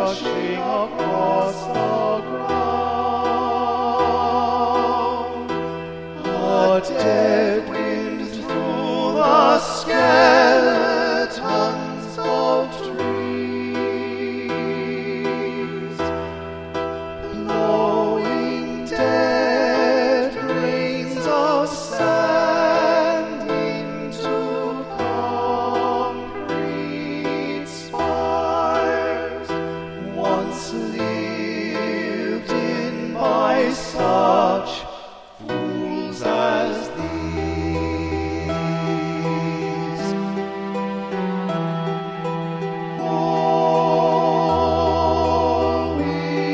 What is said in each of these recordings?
rushing across the ground. A dead wind through the skeletons of trees, blowing dead grains of sand into concrete spires, once lived in by such fools as these. All we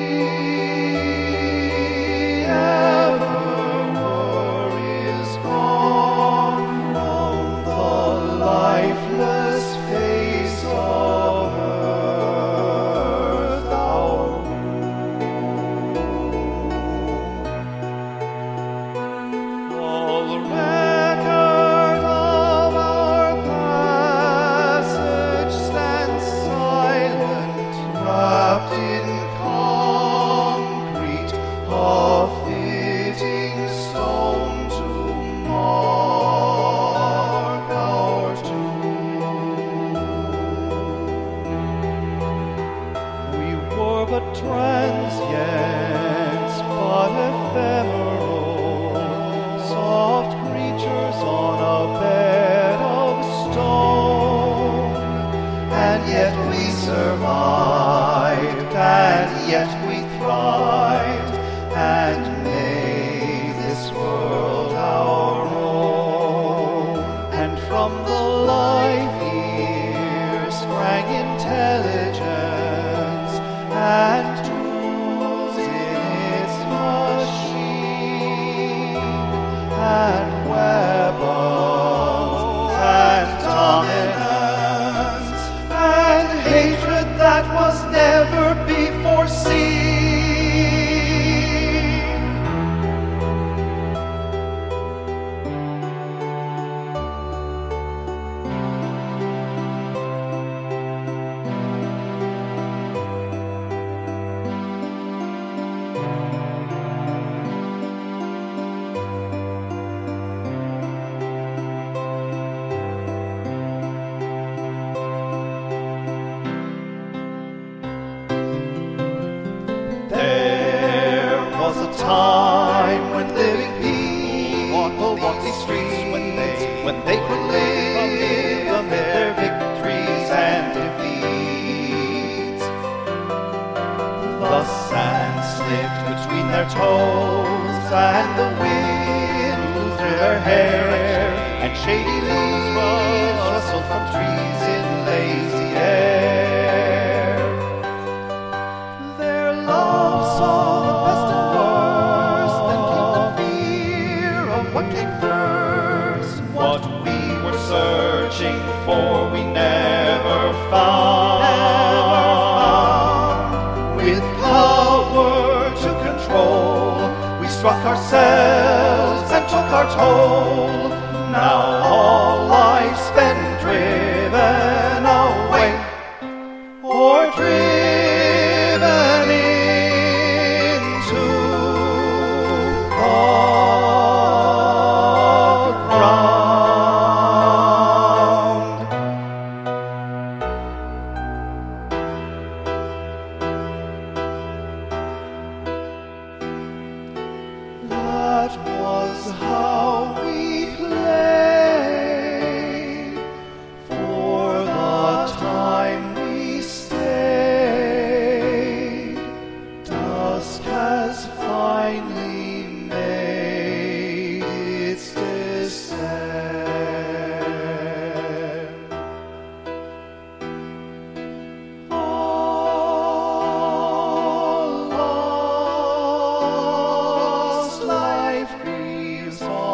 ever were is gone from the lifeless face of earth, our all record of our passage stands silent, wrapped in concrete, a fitting stone to mark our doom. We were but transients, but ephemeral, soft creatures on a bed of stone, and yet we survived, and yet we thrived, and made this world our own. And from the life here sprang intelligence, and tools in its machine, and weapons, and dominance, and hatred that was never before seen. There was a time when living people walked these streets, when they could live amid their victories and defeats. The sand slipped between their toes, and the wind blew through their hair, and shady leaves rustled from trees in lazy air. Their love saw the best and worst, then came the fear of what came first. What we were searching for we never found. With power to control, we struck ourselves and took our toll. Now all life's been driven away, or driven into the ground. That was how we played, for the time we stayed. Dusk has finally made its descent. All lost, life grieves on.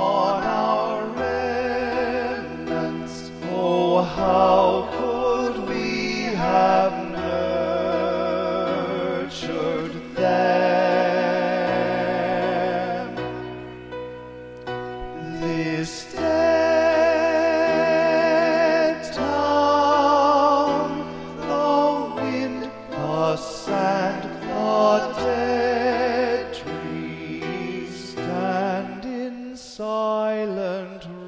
silent